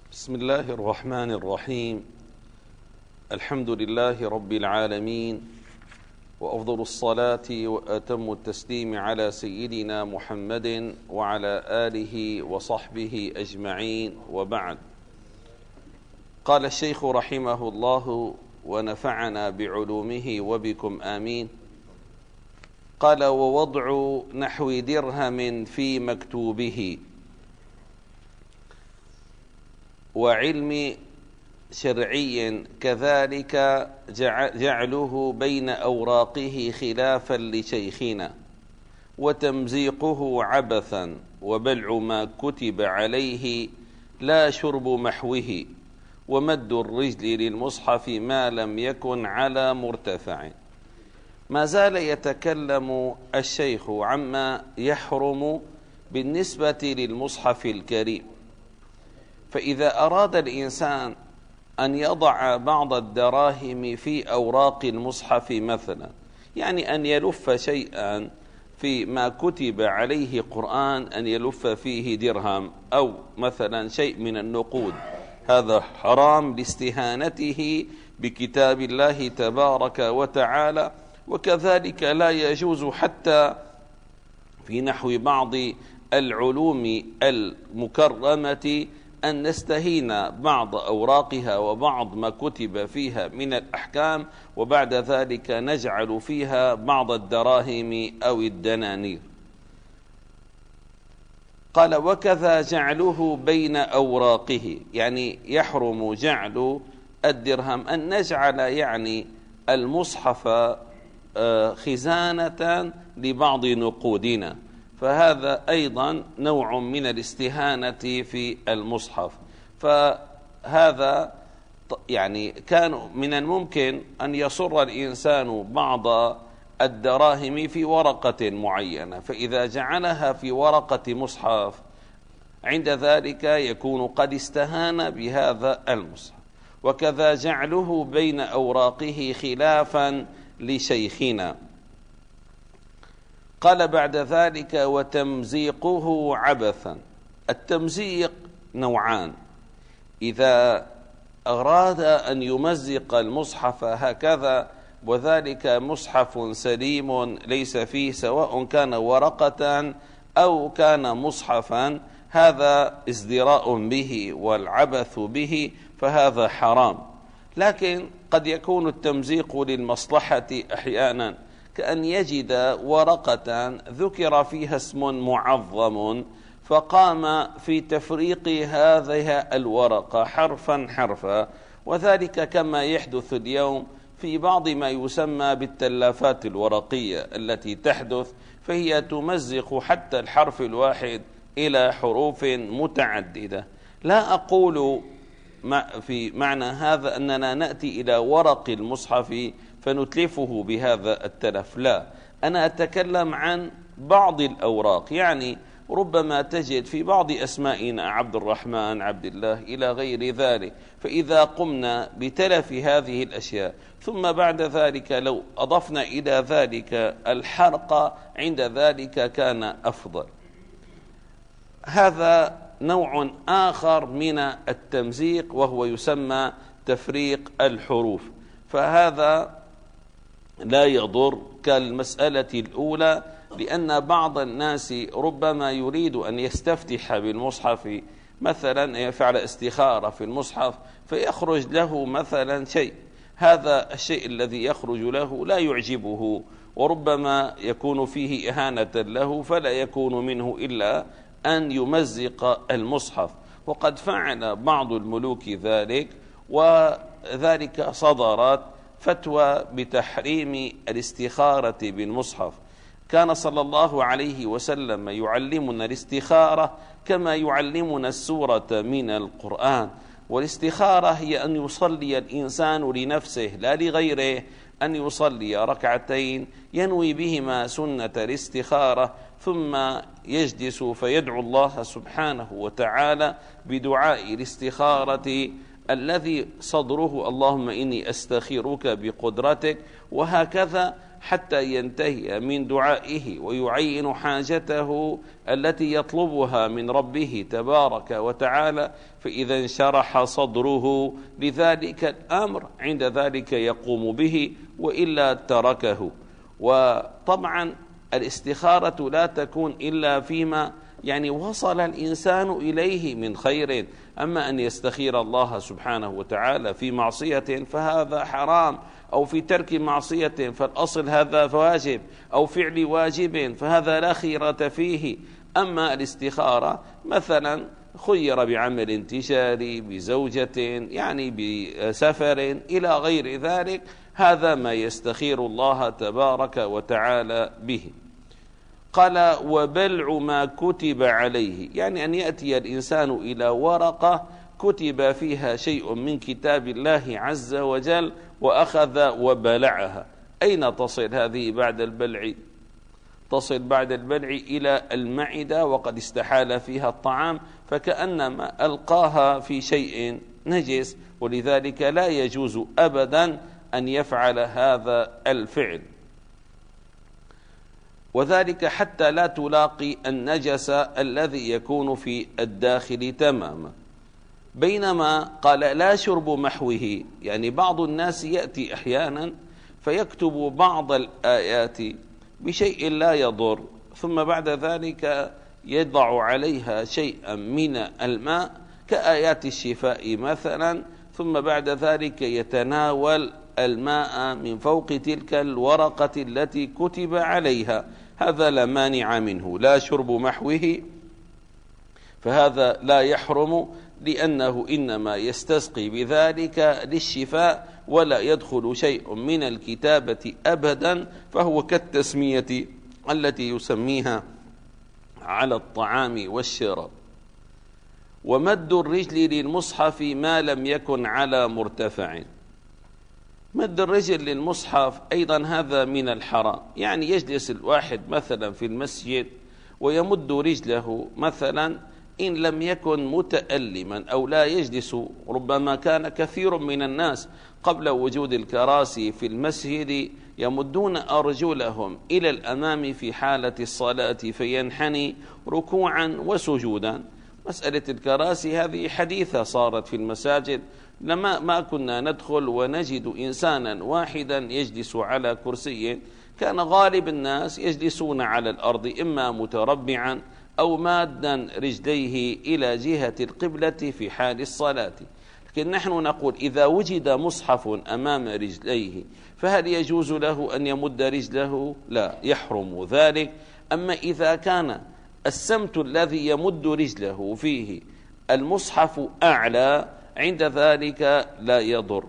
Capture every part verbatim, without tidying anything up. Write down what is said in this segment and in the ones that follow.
بسم الله الرحمن الرحيم. الحمد لله رب العالمين، وأفضل الصلاة وأتم التسليم على سيدنا محمد وعلى آله وصحبه أجمعين، وبعد. قال الشيخ رحمه الله ونفعنا بعلومه وبكم آمين. قال: ووضع نحو درهم في مكتوبه وعلم شرعي كذلك جعله بين أوراقه خلافا لشيخنا، وتمزيقه عبثا، وبلع ما كتب عليه لا شرب محوه، ومد الرجل للمصحف ما لم يكن على مرتفع. ما زال يتكلم الشيخ عما يحرم بالنسبة للمصحف الكريم. فإذا أراد الإنسان أن يضع بعض الدراهم في أوراق المصحف مثلا، يعني أن يلف شيئا في ما كتب عليه قرآن، أن يلف فيه درهم أو مثلا شيء من النقود، هذا حرام لاستهانته بكتاب الله تبارك وتعالى. وكذلك لا يجوز حتى في نحو بعض العلوم المكرمة أن نستهين بعض أوراقها وبعض ما كتب فيها من الأحكام، وبعد ذلك نجعل فيها بعض الدراهم أو الدنانير. قال: وكذا جعله بين أوراقه، يعني يحرم جعل الدرهم أن نجعل يعني المصحف خزانة لبعض نقودنا، فهذا أيضا نوع من الاستهانة في المصحف. فهذا يعني كان من الممكن أن يصر الإنسان بعض الدراهم في ورقة معينة، فإذا جعلها في ورقة مصحف عند ذلك يكون قد استهان بهذا المصحف. وكذا جعله بين أوراقه خلافا لشيخنا. قال بعد ذلك: وتمزيقه عبثا. التمزيق نوعان: إذا أراد أن يمزق المصحف هكذا وذلك مصحف سليم ليس فيه، سواء كان ورقة أو كان مصحفا، هذا ازدراء به والعبث به، فهذا حرام. لكن قد يكون التمزيق للمصلحة أحيانا، كأن يجد ورقة ذكر فيها اسم معظم فقام في تفريق هذه الورقة حرفا حرفا، وذلك كما يحدث اليوم في بعض ما يسمى بالتلافات الورقية التي تحدث، فهي تمزق حتى الحرف الواحد إلى حروف متعددة. لا أقول في معنى هذا أننا نأتي إلى ورق المصحف فنتلفه بهذا التلف، لا، أنا أتكلم عن بعض الأوراق. يعني ربما تجد في بعض أسمائنا عبد الرحمن، عبد الله، إلى غير ذلك، فإذا قمنا بتلف هذه الأشياء ثم بعد ذلك لو أضفنا إلى ذلك الحرق عند ذلك كان أفضل. هذا نوع آخر من التمزيق وهو يسمى تفريق الحروف، فهذا لا يضر كالمسألة الأولى، لأن بعض الناس ربما يريد أن يستفتح بالمصحف، مثلا يفعل استخارة في المصحف فيخرج له مثلا شيء، هذا الشيء الذي يخرج له لا يعجبه وربما يكون فيه إهانة له، فلا يكون منه إلا أن يمزق المصحف. وقد فعل بعض الملوك ذلك، وذلك صدرت فتوى بتحريم الاستخارة بالمصحف. كان صلى الله عليه وسلم يعلمنا الاستخارة كما يعلمنا السورة من القرآن. والاستخارة هي أن يصلي الإنسان لنفسه لا لغيره، أن يصلي ركعتين ينوي بهما سنة الاستخارة، ثم يجلس فيدعو الله سبحانه وتعالى بدعاء الاستخارة الذي صدره: اللهم إني أستخيرك بقدرتك. وهكذا حتى ينتهي من دعائه ويعين حاجته التي يطلبها من ربه تبارك وتعالى، فإذا انشرح صدره لذلك الأمر عند ذلك يقوم به، وإلا تركه. وطبعا الاستخارة لا تكون إلا فيما يعني وصل الإنسان إليه من خير، أما أن يستخير الله سبحانه وتعالى في معصية فهذا حرام، أو في ترك معصية فالأصل هذا واجب، أو فعل واجب فهذا لا خيرة فيه. أما الاستخارة مثلا خير بعمل انتشاري، بزوجة، يعني بسفر إلى غير ذلك، هذا ما يستخير الله تبارك وتعالى به. قال وبلع ما كتب عليه، يعني أن يأتي الإنسان إلى ورقة كتب فيها شيء من كتاب الله عز وجل وأخذ وبلعها. أين تصل هذه بعد البلع؟ تصل بعد البلع إلى المعدة وقد استحال فيها الطعام، فكأنما ألقاها في شيء نجس، ولذلك لا يجوز أبدا أن يفعل هذا الفعل، وذلك حتى لا تلاقي النجس الذي يكون في الداخل تماما. بينما قال لا شرب محوه، يعني بعض الناس يأتي أحيانا فيكتب بعض الآيات بشيء لا يضر، ثم بعد ذلك يضع عليها شيئا من الماء كآيات الشفاء مثلا، ثم بعد ذلك يتناول الماء من فوق تلك الورقة التي كتب عليها، هذا لا مانع منه، لا شرب محوه، فهذا لا يحرم، لأنه إنما يستسقي بذلك للشفاء، ولا يدخل شيء من الكتابة أبدا، فهو كالتسمية التي يسميها على الطعام والشراب. ومد الرجل للمصحف ما لم يكن على مرتفع، مد الرجل للمصحف أيضا هذا من الحرام، يعني يجلس الواحد مثلا في المسجد ويمد رجله مثلا إن لم يكن متألما أو لا يجلس، ربما كان كثير من الناس قبل وجود الكراسي في المسجد يمدون أرجلهم إلى الأمام في حالة الصلاة فينحني ركوعا وسجودا. مسألة الكراسي هذه حديثة صارت في المساجد، لما ما كنا ندخل ونجد إنسانا واحدا يجلس على كرسي، كان غالب الناس يجلسون على الأرض إما متربعا أو مادا رجليه إلى جهة القبلة في حال الصلاة. لكن نحن نقول إذا وجد مصحف أمام رجليه فهل يجوز له أن يمد رجله؟ لا، يحرم ذلك. أما إذا كان السمت الذي يمد رجله فيه المصحف أعلى، عند ذلك لا يضر.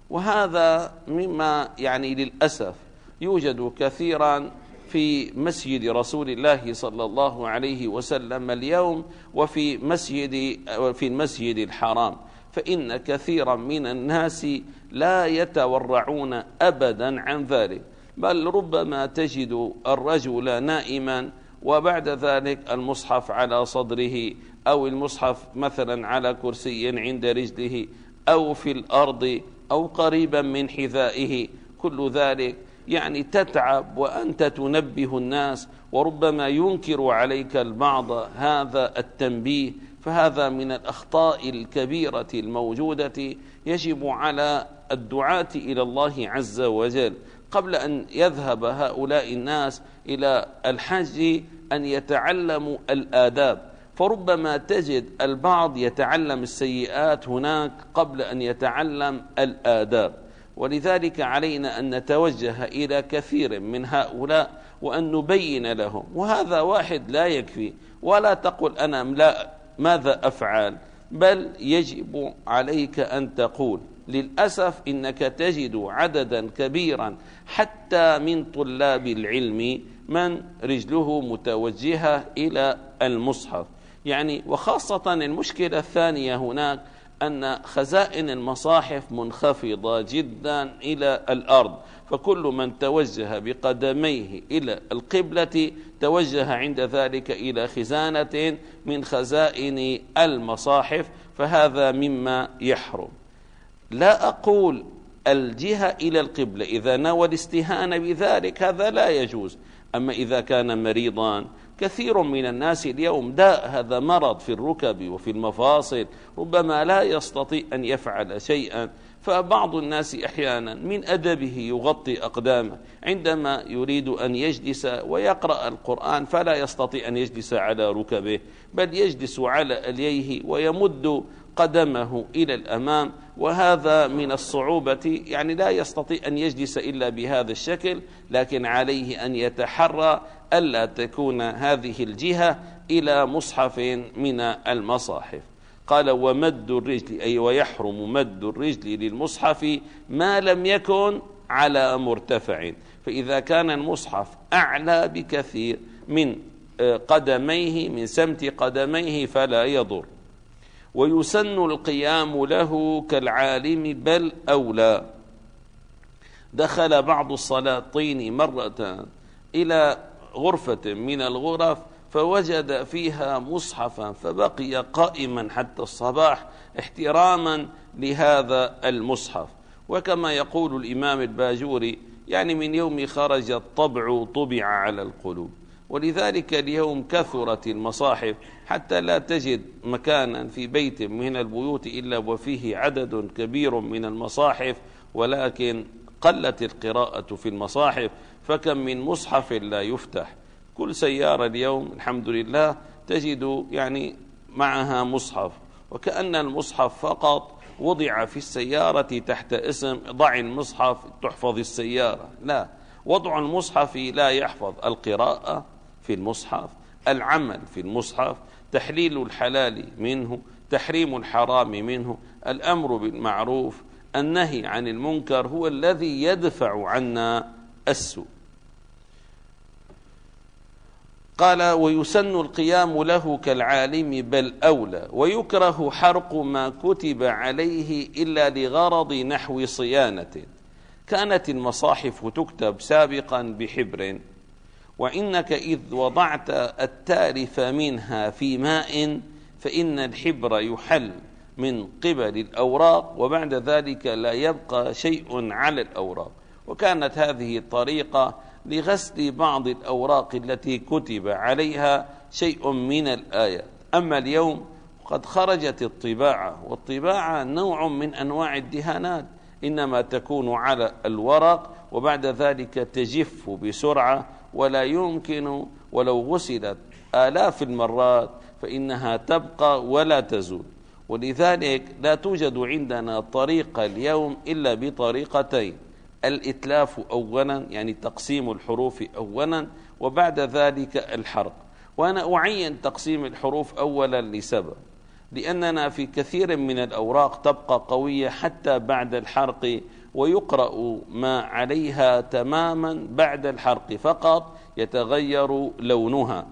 وهذا مما يعني للأسف يوجد كثيرا في مسجد رسول الله صلى الله عليه وسلم اليوم، وفي مسجد في المسجد الحرام، فإن كثيرا من الناس لا يتورعون أبدا عن ذلك، بل ربما تجد الرجل نائما وبعد ذلك المصحف على صدره، أو المصحف مثلا على كرسي عند رجله، أو في الأرض، أو قريبا من حذائه. كل ذلك يعني تتعب وأنت تنبه الناس، وربما ينكر عليك البعض هذا التنبيه، فهذا من الأخطاء الكبيرة الموجودة. يجب على الدعاة إلى الله عز وجل قبل أن يذهب هؤلاء الناس إلى الحج أن يتعلموا الآداب، فربما تجد البعض يتعلم السيئات هناك قبل أن يتعلم الآداب. ولذلك علينا أن نتوجه إلى كثير من هؤلاء وأن نبين لهم، وهذا واحد لا يكفي، ولا تقل أنا لا ماذا أفعل، بل يجب عليك أن تقول. للأسف إنك تجد عددا كبيرا حتى من طلاب العلم من رجله متوجهة إلى المصحف، يعني وخاصة المشكلة الثانية هناك أن خزائن المصاحف منخفضة جدا إلى الأرض، فكل من توجه بقدميه إلى القبلة توجه عند ذلك إلى خزانة من خزائن المصاحف، فهذا مما يحرم. لا أقول الجهة إلى القبلة إذا نوى الاستهانة بذلك هذا لا يجوز. أما إذا كان مريضا، كثير من الناس اليوم داء هذا مرض في الركب وفي المفاصل، ربما لا يستطيع أن يفعل شيئا، فبعض الناس أحيانا من أدبه يغطي أقدامه عندما يريد أن يجلس ويقرأ القرآن، فلا يستطيع أن يجلس على ركبه بل يجلس على أليه ويمد قدمه إلى الأمام، وهذا من الصعوبة، يعني لا يستطيع أن يجلس إلا بهذا الشكل، لكن عليه أن يتحرى ألا تكون هذه الجهة إلى مصحف من المصاحف. قال ومد الرجل، أي ويحرم مد الرجل للمصحف ما لم يكن على مرتفع، فإذا كان المصحف أعلى بكثير من قدميه من سمت قدميه فلا يضر. ويسن القيام له كالعالم بل أولى. دخل بعض السلاطين مرة إلى غرفة من الغرف فوجد فيها مصحفا فبقي قائما حتى الصباح احتراما لهذا المصحف. وكما يقول الإمام الباجوري يعني من يوم خرج الطبع طبع على القلوب، ولذلك اليوم كثرت المصاحف حتى لا تجد مكانا في بيت من البيوت إلا وفيه عدد كبير من المصاحف، ولكن قلت القراءة في المصاحف، فكم من مصحف لا يفتح. كل سيارة اليوم الحمد لله تجد يعني معها مصحف، وكأن المصحف فقط وضع في السيارة تحت اسم ضع المصحف تحفظ السيارة. لا، وضع المصحف لا يحفظ القراءة في المصحف، العمل في المصحف، تحليل الحلال منه، تحريم الحرام منه، الأمر بالمعروف، النهي عن المنكر هو الذي يدفع عنا السوء. قال ويسن القيام له كالعالم بل أولى، ويكره حرق ما كتب عليه إلا لغرض نحو صيانة. كانت المصاحف تكتب سابقا بحبر، وإنك إذ وضعت التالف منها في ماء فإن الحبر يحل من قبل الأوراق وبعد ذلك لا يبقى شيء على الأوراق. وكانت هذه الطريقة لغسل بعض الأوراق التي كتب عليها شيء من الآيات. أما اليوم قد خرجت الطباعة، والطباعة نوع من أنواع الدهانات، إنما تكون على الورق وبعد ذلك تجف بسرعة ولا يمكن ولو غسلت آلاف المرات فإنها تبقى ولا تزول. ولذلك لا توجد عندنا طريقة اليوم إلا بطريقتين: الإتلاف أولا، يعني تقسيم الحروف أولا، وبعد ذلك الحرق. وأنا أعين تقسيم الحروف أولا لسبب، لأننا في كثير من الأوراق تبقى قوية حتى بعد الحرق، ويقرأ ما عليها تماما بعد الحرق فقط يتغير لونها،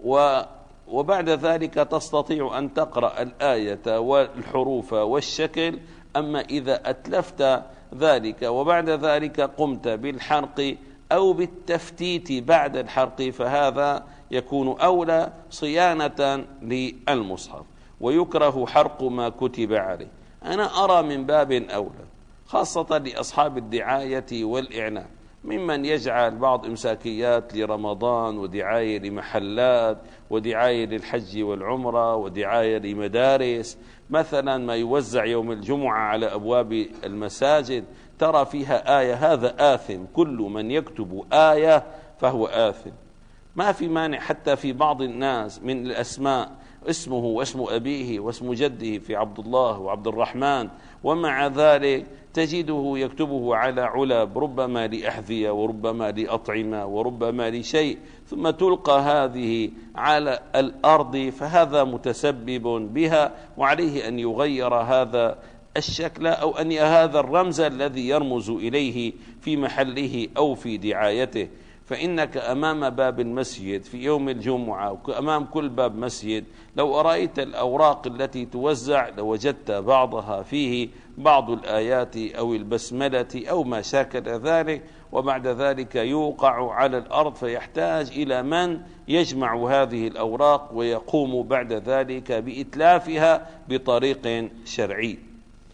وبعد ذلك تستطيع أن تقرأ الآية والحروف والشكل. أما إذا أتلفت ذلك وبعد ذلك قمت بالحرق أو بالتفتيت بعد الحرق فهذا يكون أولى صيانة للمصحف. ويكره حرق ما كتب عليه. أنا أرى من باب أولى خاصة لأصحاب الدعاية والإعلان، ممن يجعل بعض إمساكيات لرمضان ودعاية لمحلات ودعاية للحج والعمرة ودعاية لمدارس، مثلا ما يوزع يوم الجمعة على أبواب المساجد ترى فيها آية، هذا آثم، كل من يكتب آية فهو آثم. ما في مانع حتى في بعض الناس من الأسماء اسمه واسم أبيه واسم جده في عبد الله وعبد الرحمن، ومع ذلك تجده يكتبه على علب، ربما لأحذية وربما لأطعمة وربما لشيء، ثم تلقى هذه على الأرض، فهذا متسبب بها، وعليه أن يغير هذا الشكل أو أن هذا الرمز الذي يرمز إليه في محله أو في دعايته. فإنك أمام باب المسجد في يوم الجمعة وأمام كل باب مسجد لو أرأيت الأوراق التي توزع لوجدت بعضها فيه بعض الآيات أو البسملة أو ما شاكل ذلك، وبعد ذلك يوقع على الأرض فيحتاج إلى من يجمع هذه الأوراق ويقوم بعد ذلك بإتلافها بطريق شرعي.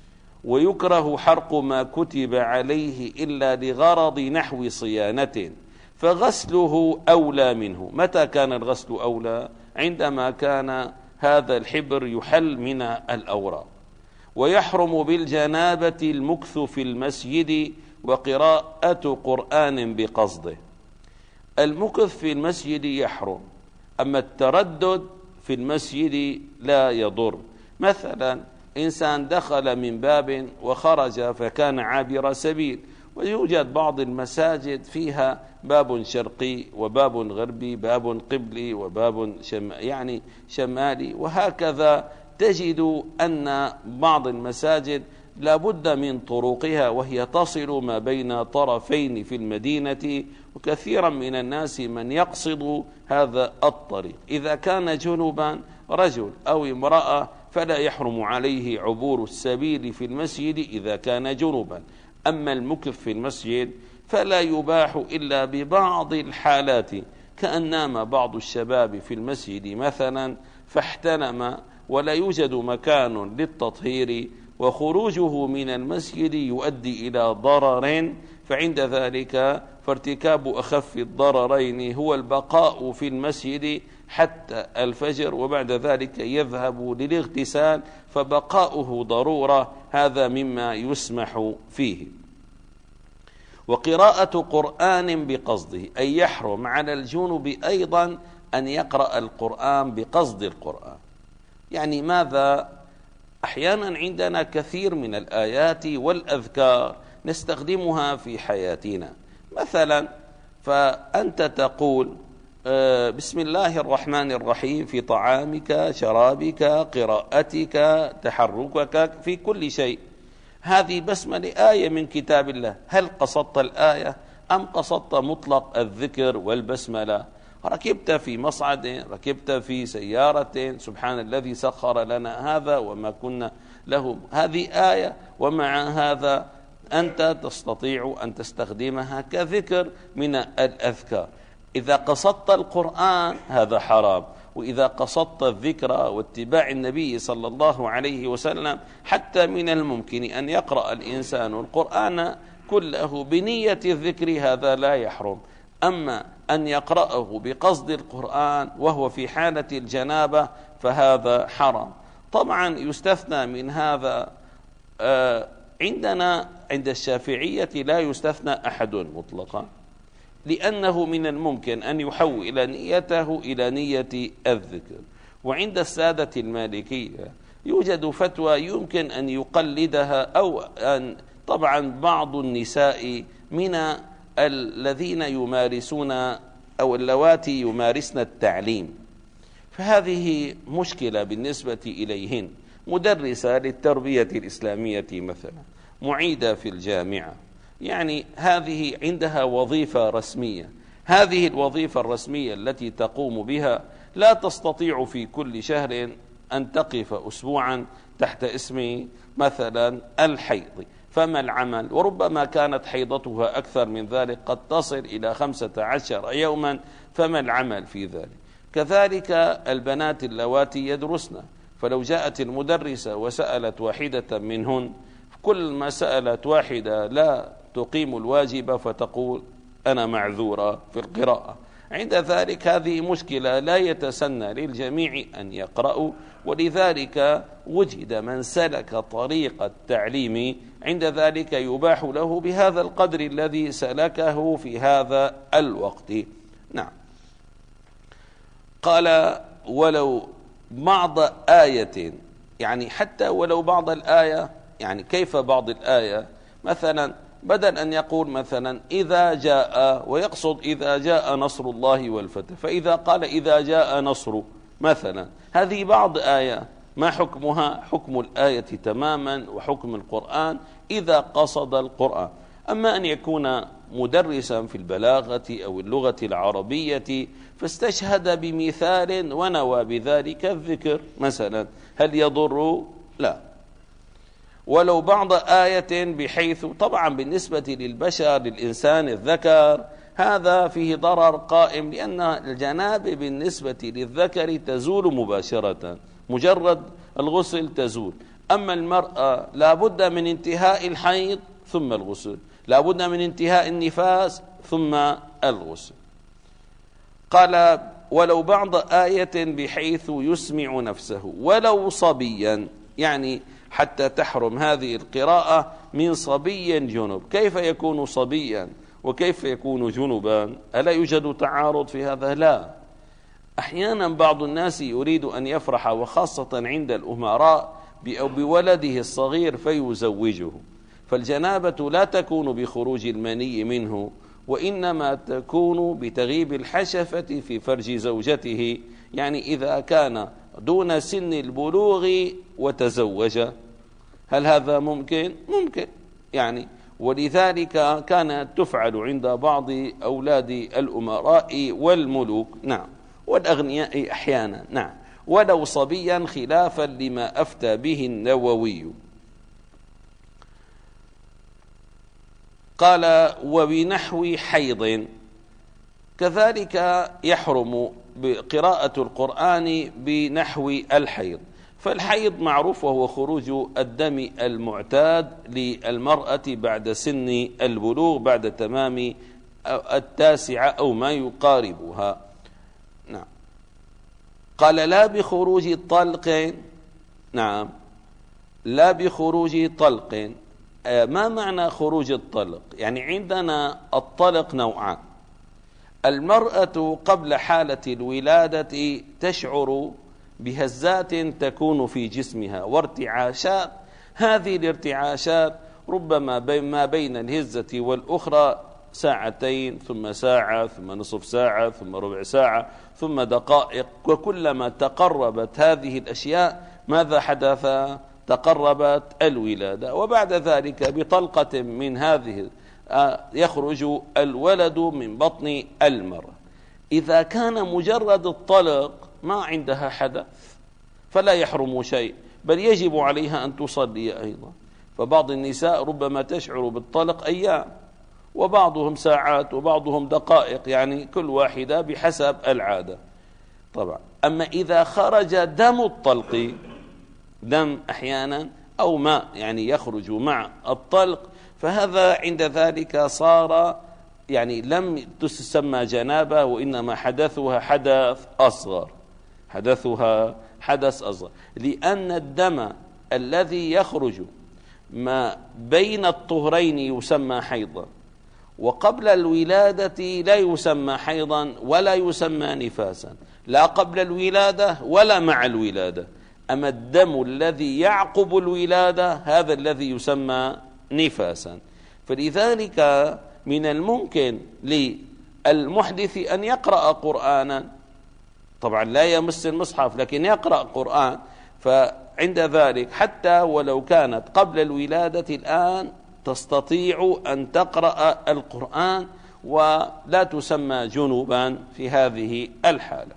ويكره حرق ما كتب عليه إلا لغرض نحو صيانة، فغسله أولى منه. متى كان الغسل أولى؟ عندما كان هذا الحبر يحل من الأوراق. ويحرم بالجنابة المكث في المسجد وقراءة قرآن بقصده. المكث في المسجد يحرم، أما التردد في المسجد لا يضر. مثلا إنسان دخل من باب وخرج فكان عابر سبيل، ويوجد بعض المساجد فيها باب شرقي وباب غربي، باب قبلي وباب شم يعني شمالي، وهكذا تجد أن بعض المساجد لا بد من طرقها وهي تصل ما بين طرفين في المدينة، وكثيرا من الناس من يقصد هذا الطريق. إذا كان جنبا رجل أو امرأة فلا يحرم عليه عبور السبيل في المسجد إذا كان جنبا. أما المكث في المسجد فلا يباح إلا ببعض الحالات، كأن نام بعض الشباب في المسجد مثلا فاحتلم ولا يوجد مكان للتطهير، وخروجه من المسجد يؤدي إلى ضرر، فعند ذلك فارتكاب أخف الضررين هو البقاء في المسجد حتى الفجر، وبعد ذلك يذهب للاغتسال، فبقاؤه ضرورة، هذا مما يسمح فيه. وقراءة قرآن بقصده، أي يحرم على الجنب أيضا أن يقرأ القرآن بقصد القرآن. يعني ماذا؟ أحيانا عندنا كثير من الآيات والأذكار نستخدمها في حياتنا، مثلا فأنت تقول بسم الله الرحمن الرحيم في طعامك، شرابك، قراءتك، تحركك، في كل شيء. هذه بسملة آية من كتاب الله، هل قصدت الآية أم قصدت مطلق الذكر والبسملة؟ ركبت في مصعد، ركبت في سيارة، سبحان الذي سخر لنا هذا وما كنا له، هذه آية، ومع هذا أنت تستطيع أن تستخدمها كذكر من الأذكار. إذا قصدت القرآن هذا حرام، وإذا قصدت الذكر واتباع النبي صلى الله عليه وسلم حتى من الممكن أن يقرأ الإنسان القرآن كله بنية الذكر، هذا لا يحرم. أما أن يقرأه بقصد القرآن وهو في حالة الجنابة فهذا حرام. طبعا يستثنى من هذا عندنا عند الشافعية لا يستثنى أحد مطلقا، لأنه من الممكن أن يحول نيته إلى نية الذكر. وعند السادة المالكية يوجد فتوى يمكن أن يقلدها، أو أن طبعا بعض النساء من الذين يمارسون أو اللواتي يمارسن التعليم، فهذه مشكلة بالنسبة إليهن. مدرسة للتربية الإسلامية مثلا، معيدة في الجامعة، يعني هذه عندها وظيفة رسمية، هذه الوظيفة الرسمية التي تقوم بها لا تستطيع في كل شهر أن تقف أسبوعا تحت اسم مثلا الحيض، فما العمل؟ وربما كانت حيضتها أكثر من ذلك، قد تصل إلى خمسة عشر يوما، فما العمل في ذلك؟ كذلك البنات اللواتي يدرسن، فلو جاءت المدرسة وسألت واحدة منهن، كل ما سألت واحدة لا تقيم الواجب فتقول أنا معذورة في القراءة. عند ذلك هذه مشكلة لا يتسنى للجميع أن يقرأوا، ولذلك وجد من سلك طريق التعليم، عند ذلك يباح له بهذا القدر الذي سلكه في هذا الوقت. نعم. قال ولو بعض آية، يعني حتى ولو بعض الآية، يعني كيف بعض الآية؟ مثلا بدل أن يقول مثلا إذا جاء ويقصد إذا جاء نصر الله والفتح، فإذا قال إذا جاء نصر مثلا، هذه بعض آية، ما حكمها؟ حكم الآية تماما، وحكم القرآن إذا قصد القرآن. أما أن يكون مدرسا في البلاغة أو اللغة العربية فاستشهد بمثال ونوى بذلك الذكر مثلا، هل يضر؟ لا. ولو بعض آية بحيث، طبعا بالنسبة للبشر للإنسان الذكر هذا فيه ضرر قائم، لأن الجنابة بالنسبة للذكر تزول مباشرة، مجرد الغسل تزول. أما المرأة لا بد من انتهاء الحيض ثم الغسل، لا بد من انتهاء النفاس ثم الغسل. قال ولو بعض آية بحيث يسمع نفسه ولو صبيا، يعني حتى تحرم هذه القراءة من صبي جنب. كيف يكون صبيا وكيف يكون جنبا؟ ألا يوجد تعارض في هذا؟ لا. أحيانا بعض الناس يريد أن يفرح، وخاصة عند الأمراء، بولده الصغير فيزوجه، فالجنابة لا تكون بخروج المني منه، وإنما تكون بتغيب الحشفة في فرج زوجته، يعني إذا كان دون سن البلوغ وتزوج. هل هذا ممكن؟ ممكن يعني، ولذلك كانت تفعل عند بعض أولاد الأمراء والملوك، نعم، والأغنياء أحيانا، نعم، ولو صبيا، خلافا لما أفتى به النووي. قال وبنحو حيض، كذلك يحرم بقراءة القرآن بنحو الحيض. فالحيض معروف وهو خروج الدم المعتاد للمرأة بعد سن البلوغ، بعد تمام التاسعة أو ما يقاربها، نعم. قال لا بخروج طلق، نعم، لا بخروج طلق. ما معنى خروج الطلق؟ يعني عندنا الطلق نوعان. المرأة قبل حالة الولادة تشعر بهزات تكون في جسمها وارتعاشات، هذه الارتعاشات ربما ما بين الهزة والأخرى ساعتين، ثم ساعة، ثم نصف ساعة، ثم ربع ساعة، ثم دقائق، وكلما تقربت هذه الأشياء ماذا حدث؟ تقربت الولادة. وبعد ذلك بطلقة من هذه يخرج الولد من بطن المرأة. إذا كان مجرد الطلق ما عندها حدث فلا يحرم شيء، بل يجب عليها أن تصلي أيضا. فبعض النساء ربما تشعر بالطلق أيام، وبعضهم ساعات، وبعضهم دقائق، يعني كل واحدة بحسب العادة طبعا. أما إذا خرج دم الطلق، دم أحيانا أو ماء يعني يخرج مع الطلق، فهذا عند ذلك صار يعني لم تسمى جنابة، وإنما حدثها حدث أصغر، حدثها حدث أصغر، لأن الدم الذي يخرج ما بين الطهرين يسمى حيضا، وقبل الولادة لا يسمى حيضا ولا يسمى نفاسا، لا قبل الولادة ولا مع الولادة. أما الدم الذي يعقب الولادة هذا الذي يسمى نفاسا. فلذلك من الممكن للمحدث أن يقرأ قرآنا، طبعا لا يمس المصحف لكن يقرأ قرآن، فعند ذلك حتى ولو كانت قبل الولادة الآن تستطيع أن تقرأ القرآن ولا تسمى جنوبا في هذه الحالة.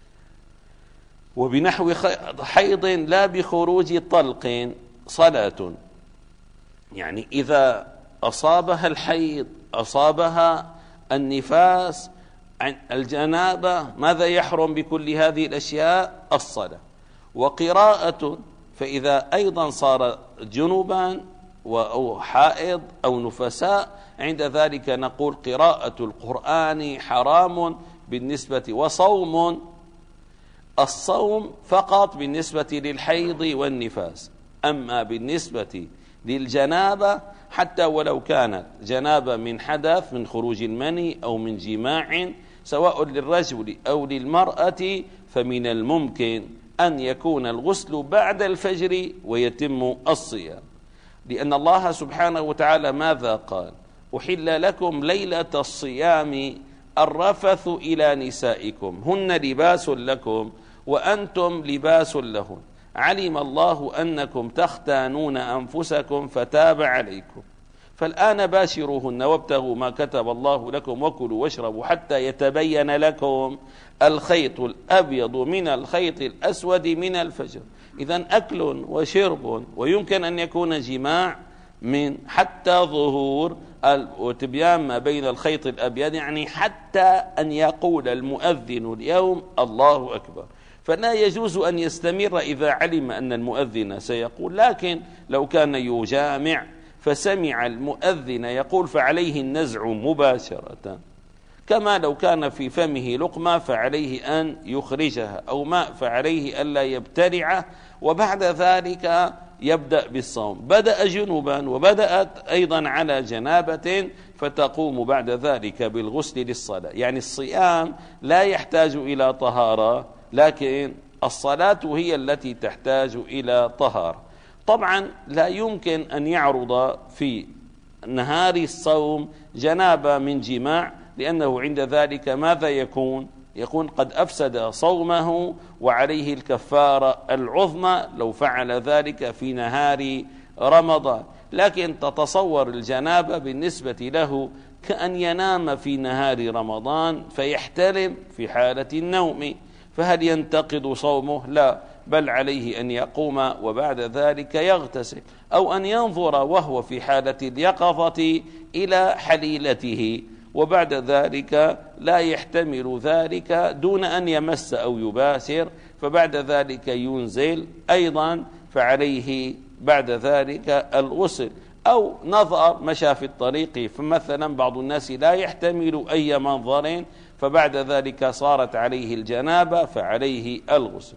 وبنحو حيض لا بخروج طلق صلاة، يعني إذا أصابها الحيض، أصابها النفاس، الجنابة، ماذا يحرم بكل هذه الأشياء؟ الصلاة. وقراءة، فإذا أيضا صار جنوبا أو حائض أو نفساء، عند ذلك نقول قراءة القرآن حرام بالنسبة. وصوم، الصوم فقط بالنسبة للحيض والنفاس، أما بالنسبة للجنابة حتى ولو كانت جنابة من حدث من خروج المني أو من جماع سواء للرجل أو للمرأة، فمن الممكن أن يكون الغسل بعد الفجر ويتم الصيام، لأن الله سبحانه وتعالى ماذا قال؟ أحل لكم ليلة الصيام الرفث إلى نسائكم هن لباس لكم وأنتم لباس لهن، علم الله أنكم تختانون أنفسكم فتاب عليكم، فالآن باشروهن وابتغوا ما كتب الله لكم وكلوا واشربوا حتى يتبين لكم الخيط الأبيض من الخيط الأسود من الفجر. إذن أكل وشرب، ويمكن أن يكون جماع من حتى ظهور وتبيان ما بين الخيط الأبيض، يعني حتى أن يقول المؤذن اليوم الله أكبر. فلا يجوز أن يستمر إذا علم أن المؤذن سيقول. لكن لو كان يجامع فسمع المؤذن يقول فعليه النزع مباشرة، كما لو كان في فمه لقمة فعليه أن يخرجها، أو ماء فعليه ألا يبتلعه، وبعد ذلك يبدأ بالصوم. بدأ جنوبا وبدأت أيضا على جنابة، فتقوم بعد ذلك بالغسل للصلاة. يعني الصيام لا يحتاج إلى طهارة، لكن الصلاة هي التي تحتاج إلى طهارة. طبعا لا يمكن أن يعرض في نهار الصوم جنابة من جماع، لأنه عند ذلك ماذا يكون؟ يكون قد أفسد صومه وعليه الكفارة العظمى لو فعل ذلك في نهار رمضان. لكن تتصور الجنابة بالنسبة له كأن ينام في نهار رمضان فيحتلم في حالة النوم، فهل ينتقض صومه؟ لا، بل عليه أن يقوم وبعد ذلك يغتسل، أو أن ينظر وهو في حالة اليقظة إلى حليلته، وبعد ذلك لا يحتمل ذلك دون أن يمس أو يباشر، فبعد ذلك ينزل أيضا فعليه بعد ذلك الغسل. أو نظر مشى في الطريق، فمثلا بعض الناس لا يحتمل أي منظر، فبعد ذلك صارت عليه الجنابة فعليه الغسل.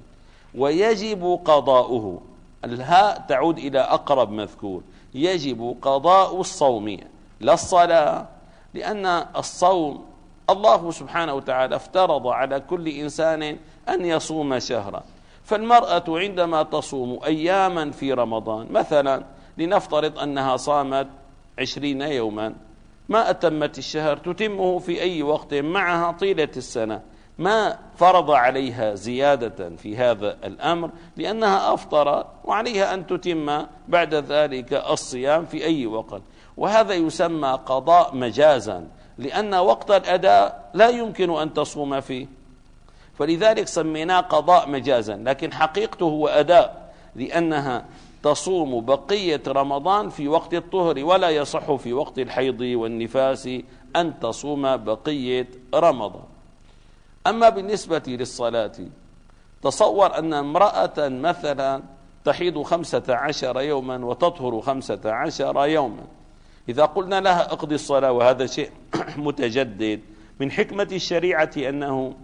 ويجب قضاؤه، الهاء تعود إلى أقرب مذكور، يجب قضاء الصوم لا الصلاة، لأن الصوم الله سبحانه وتعالى افترض على كل إنسان أن يصوم شهرا. فالمرأة عندما تصوم أياما في رمضان، مثلا لنفترض أنها صامت عشرين يوما، ما أتمت الشهر، تتمه في أي وقت معها طيلة السنة، ما فرض عليها زيادة في هذا الأمر، لأنها أفطرت وعليها أن تتم بعد ذلك الصيام في أي وقت. وهذا يسمى قضاء مجازا، لأن وقت الأداء لا يمكن أن تصوم فيه، فلذلك سميناه قضاء مجازا، لكن حقيقته هو أداء، لأنها تصوم بقية رمضان في وقت الطهر، ولا يصح في وقت الحيض والنفاس أن تصوم بقية رمضان. أما بالنسبة للصلاة، تصور أن امرأة مثلا تحيض خمسة عشر يوما وتطهر خمسة عشر يوما، إذا قلنا لها اقضي الصلاة، وهذا شيء متجدد من حكمة الشريعة أنه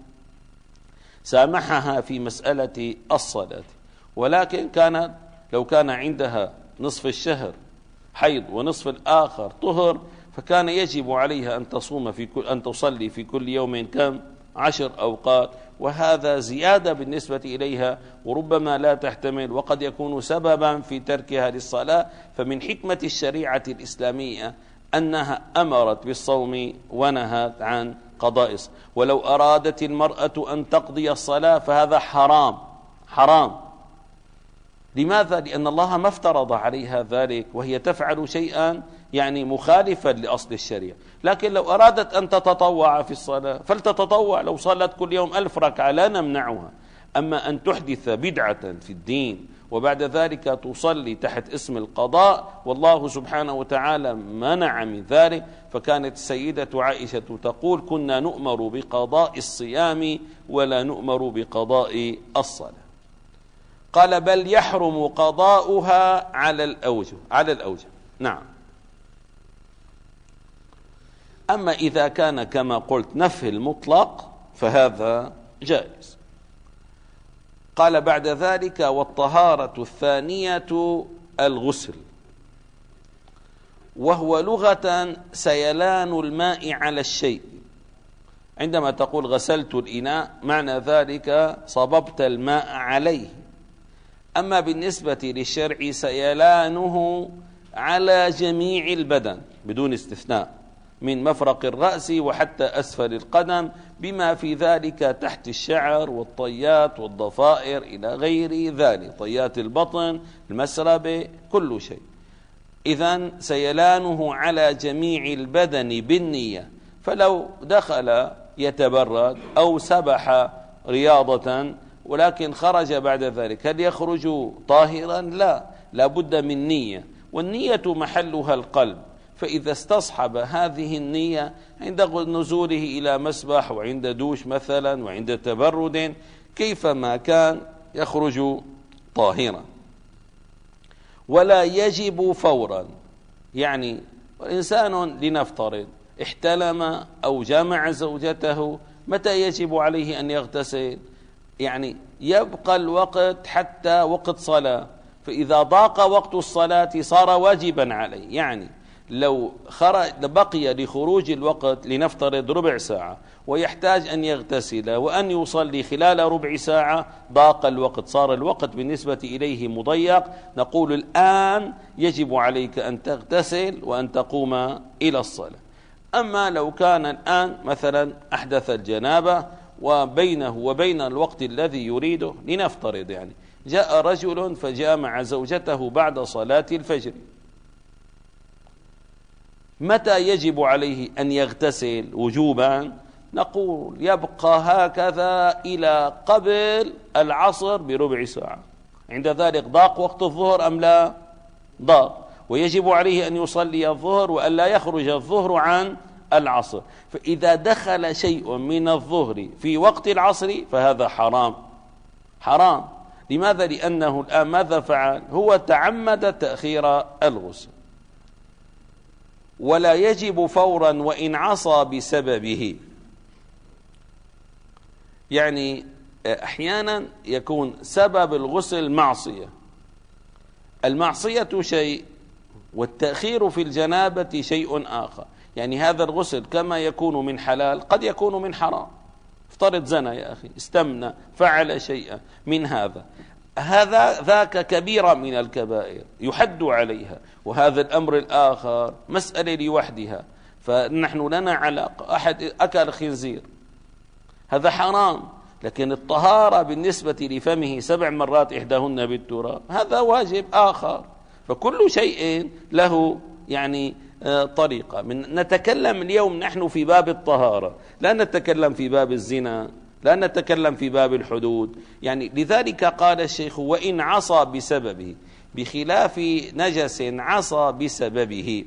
سامحها في مسألة الصلاة، ولكن كانت لو كان عندها نصف الشهر حيض ونصف الآخر طهر، فكان يجب عليها أن تصوم في كل أن تصلي في كل يوم كم عشر أوقات، وهذا زيادة بالنسبة إليها، وربما لا تحتمل، وقد يكون سببا في تركها للصلاة. فمن حكمة الشريعة الإسلامية أنها أمرت بالصوم ونهت عن قضاء الصلاة. ولو أرادت المرأة أن تقضي الصلاة فهذا حرام حرام. لماذا؟ لأن الله ما افترض عليها ذلك، وهي تفعل شيئا يعني مخالفا لأصل الشريعة. لكن لو أرادت أن تتطوع في الصلاة فلتتطوع، لو صلت كل يوم ألف ركعة لا نمنعها. أما أن تحدث بدعة في الدين وبعد ذلك تصلي تحت اسم القضاء، والله سبحانه وتعالى منع من ذلك. فكانت السيدة عائشة تقول كنا نؤمر بقضاء الصيام ولا نؤمر بقضاء الصلاة. قال بل يحرم قضاؤها على الأوجه على الأوجه نعم. أما إذا كان كما قلت نفي المطلق فهذا جائز. قال بعد ذلك والطهارة الثانية الغسل، وهو لغة سيلان الماء على الشيء. عندما تقول غسلت الإناء معنى ذلك صببت الماء عليه. أما بالنسبة للشرع سيلانه على جميع البدن بدون استثناء، من مفرق الرأس وحتى أسفل القدم، بما في ذلك تحت الشعر والطيات والضفائر إلى غير ذلك، طيات البطن المسربة كل شيء. إذن سيلانه على جميع البدن بالنية. فلو دخل يتبرد أو سبح رياضة ولكن خرج بعد ذلك، هل يخرج طاهرا؟ لا، لا بد من نية، والنية محلها القلب. فإذا استصحب هذه النية عند نزوله إلى مسبح وعند دوش مثلا وعند تبرد، كيفما كان يخرج طاهرا. ولا يجب فورا، يعني إنسان لنفترض احتلم أو جامع زوجته، متى يجب عليه أن يغتسل؟ يعني يبقى الوقت حتى وقت صلاة، فإذا ضاق وقت الصلاة صار واجبا عليه. يعني لو خرج بقي لخروج الوقت لنفترض ربع ساعة ويحتاج أن يغتسل وأن يصلي خلال ربع ساعة، ضاق الوقت، صار الوقت بالنسبة إليه مضيق، نقول الآن يجب عليك أن تغتسل وأن تقوم إلى الصلاة. أما لو كان الآن مثلا أحدث الجنابة وبينه وبين الوقت الذي يريده، لنفترض يعني جاء رجل فجامع زوجته بعد صلاة الفجر، متى يجب عليه أن يغتسل وجوبا؟ نقول يبقى هكذا إلى قبل العصر بربع ساعة. عند ذلك ضاق وقت الظهر أم لا؟ ضاق، ويجب عليه أن يصلي الظهر وأن لا يخرج الظهر عن العصر. فإذا دخل شيء من الظهر في وقت العصر فهذا حرام. حرام لماذا؟ لأنه الآن ماذا فعل؟ هو تعمد تأخير الغسل. ولا يجب فورا وإن عصى بسببه، يعني أحيانا يكون سبب الغسل معصية، المعصية شيء والتأخير في الجنابة شيء آخر. يعني هذا الغسل كما يكون من حلال قد يكون من حرام. افترض زنا يا أخي، استمنى، فعل شيئا من هذا، هذا ذاك كبيرة من الكبائر يحد عليها، وهذا الأمر الآخر مسألة لوحدها. فنحن لنا علاقة، أحد أكل خنزير هذا حرام، لكن الطهارة بالنسبة لفمه سبع مرات إحداهن بالتراب هذا واجب آخر. فكل شيء له يعني طريقة. من نتكلم اليوم نحن في باب الطهارة، لا نتكلم في باب الزنا، لا نتكلم في باب الحدود. يعني لذلك قال الشيخ وإن عصى بسببه، بخلاف نجس عصى بسببه.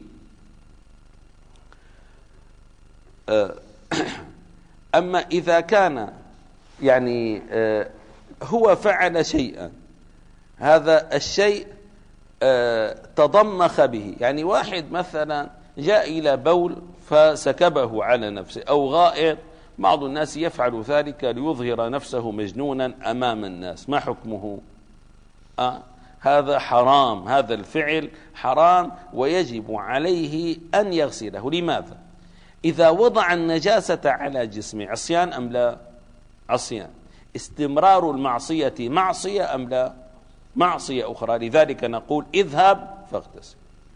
أما إذا كان يعني هو فعل شيئا، هذا الشيء تضمخ به، يعني واحد مثلا جاء إلى بول فسكبه على نفسه، أو غائط، بعض الناس يفعل ذلك ليظهر نفسه مجنونا أمام الناس، ما حكمه؟ آه هذا حرام، هذا الفعل حرام ويجب عليه أن يغسله. لماذا؟ إذا وضع النجاسة على جسمه عصيان أم لا؟ عصيان. استمرار المعصية معصية أم لا؟ معصية أخرى. لذلك نقول اذهب فاغتسل.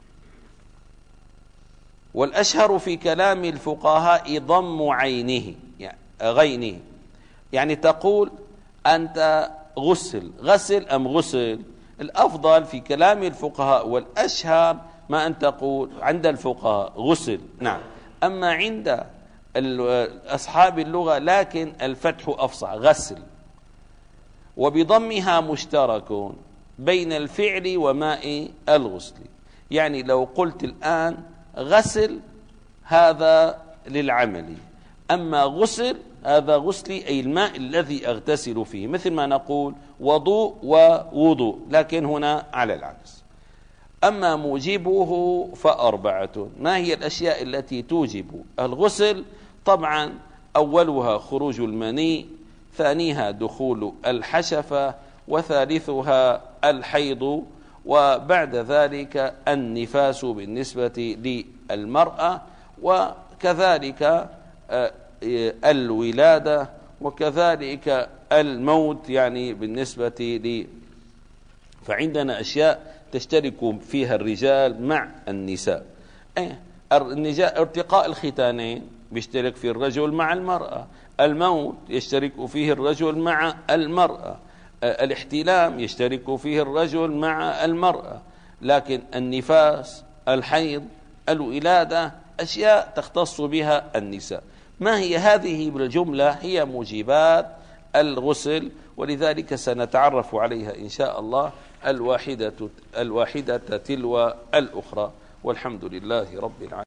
والأشهر في كلام الفقهاء ضم عينه، يعني غينه، يعني تقول أنت غسل غسل أم غسل. الأفضل في كلام الفقهاء والأشهر ما أن تقول عند الفقهاء غسل، نعم. أما عند أصحاب اللغة لكن الفتح أفصح، غسل. وبضمها مشترك بين الفعل وماء الغسل. يعني لو قلت الآن غسل هذا للعمل، أما غسل هذا غسلي أي الماء الذي أغتسل فيه، مثل ما نقول وضوء ووضوء، لكن هنا على العكس. أما موجبه فأربعة. ما هي الأشياء التي توجب الغسل؟ طبعا أولها خروج المني، ثانيها دخول الحشفة، وثالثها الحيض، وبعد ذلك النفاس بالنسبة للمرأة، وكذلك الولادة، وكذلك الموت يعني بالنسبة لي. فعندنا أشياء تشترك فيها الرجال مع النساء. ارتقاء الختانين بيشترك فيه الرجل مع المرأة، الموت يشترك فيه الرجل مع المرأة، الاحتلام يشترك فيه الرجل مع المرأة، لكن النفاس، الحيض، الولادة أشياء تختص بها النساء. ما هي هذه بالجملة؟ هي موجبات الغسل، ولذلك سنتعرف عليها إن شاء الله الواحدة الواحدة تلو الأخرى. والحمد لله رب العالمين.